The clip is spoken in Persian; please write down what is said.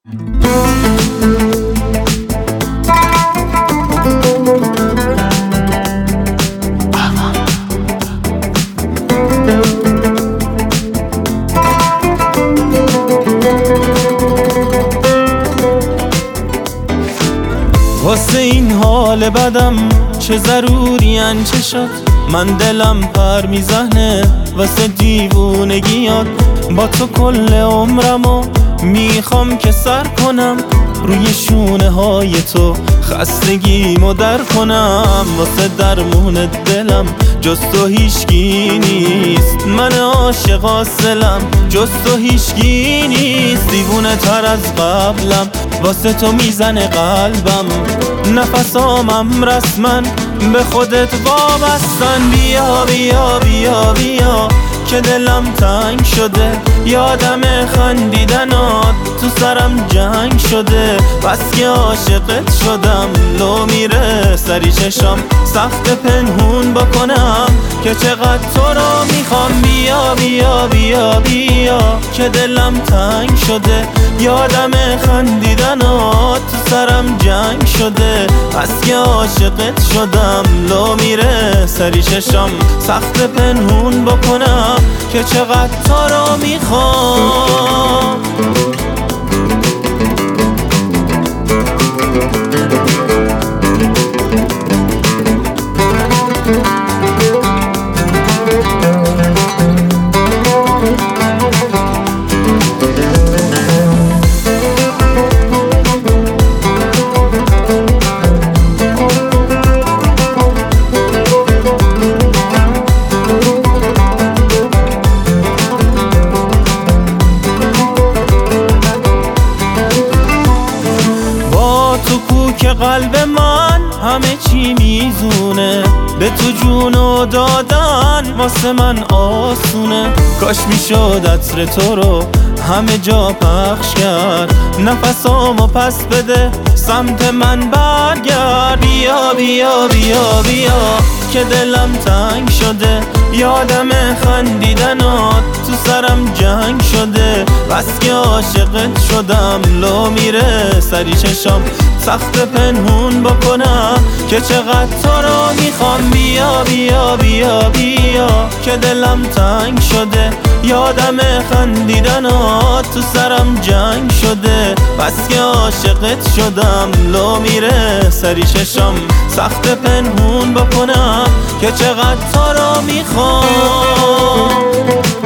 واسه این حال بدم چه ضروری چشات، من دلم پر میزنه واسه دیوونگیات. با تو کل عمرمو میخوام که سر کنم، روی شونه های تو خستگیمو در کنم. واسه درمون دلم جز تو هیچکی نیست، من عاشق اصلم جز تو هیچکی نیست. دیوونه تر از قبلم واسه تو میزنه قلبم، نفسامم رسمن به خودت وابستن. بیا بیا بیا بیا که دلم تنگ شده، یادم خندیدنات تو سرم جنگ شده. بس که عاشقت شدم لو میره سری چشام، سخت پنهون بکنم که چقدر تو رو میخوام. بیا بیا بیا بیا که دلم تنگ شده، یادم خندیدنات تو سرم جنگ شده. بس که عاشقت شدم لو میره سری چشام، سخت پنهون بکنم که چقدر تو رو میخوام. که قلب من همه چی میزونه، به تو جونو دادن واسه من آسونه. کاش میشد عطر تو رو همه جا پخش کرد، نفسامو پس بده سمت من برگرد. بیا بیا بیا بیا که دلم تنگ شده، یادم خندیدنات تو سرم جنگ شده. بس که عاشقت شدم لو میره سری چشام، سخت پنهون بکنم که چقدر تو رو میخوام. بیا بیا بیا بیا که دلم تنگ شده، یادم خندیدنات تو سرم جنگ شده. بس که عاشقت شدم لو میره سری چشام، سخت پنهون بکنم که چقدر تو رو میخوام.